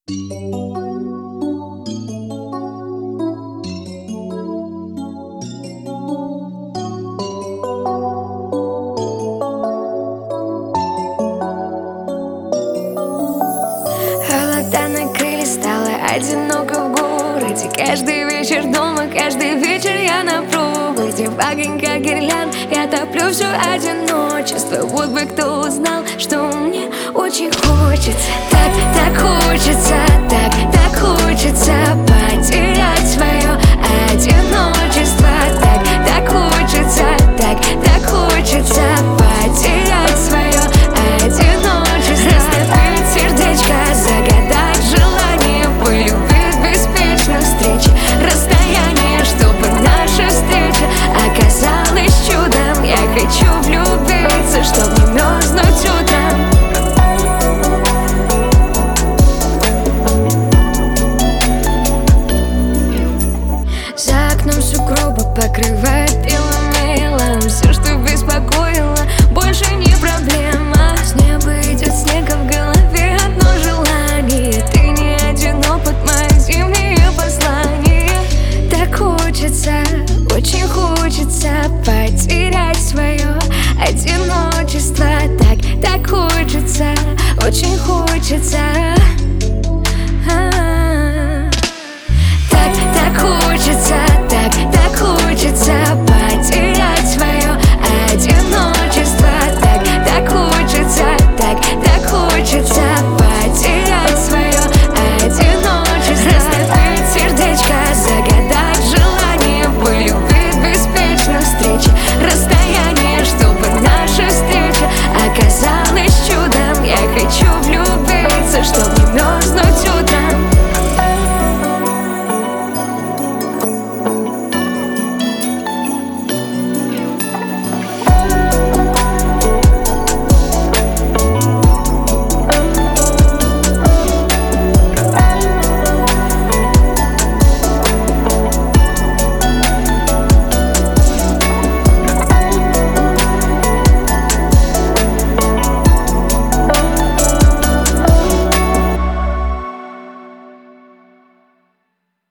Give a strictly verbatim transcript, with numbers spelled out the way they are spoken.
Холода накрыли, стало одиноко в городе. Каждый вечер дома, каждый вечер я на проводе. В огоньках гирлянд я топлю все одиночество. Вот бы кто узнал, что мне очень хочется. Так, так хочется